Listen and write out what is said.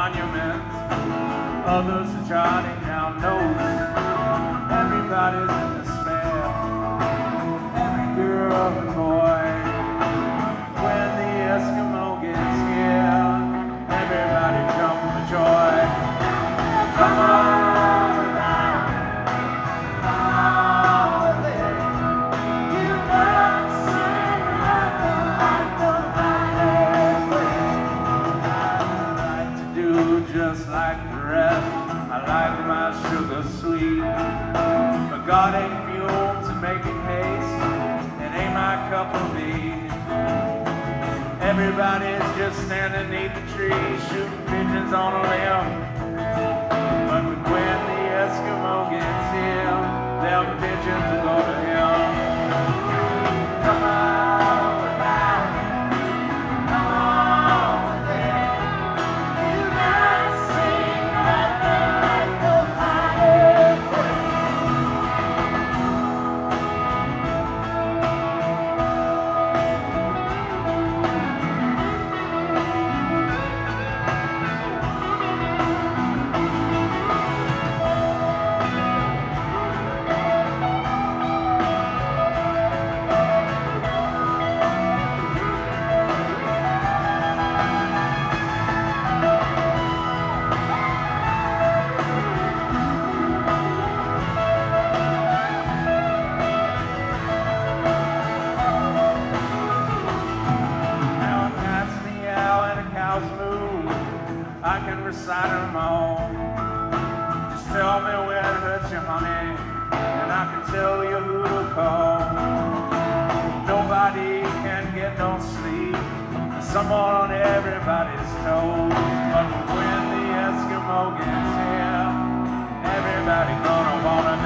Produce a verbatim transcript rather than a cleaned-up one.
monuments, others are jotting down notes. Everybody's in despair, every girl and boy. When the Eskimo gets here, everybody jump for joy. Come on now, come on there. You don't seem nothing like nobody. I like to do just like the rest. I like my sugar sweet, but God ain't fuel to making haste. It ain't my cup of tea. Everybody's just standing beneath the tree, shooting pigeons on a limb. But when the Eskimo gets here, them pigeons will go to him. Come on back, come on there. You not see nothing like nobody. I can recite them all. Just tell me where it hurts you, honey, and I can tell you who to call. Nobody can get no sleep, someone on everybody's toes. But when the Eskimo gets here, everybody gonna wanna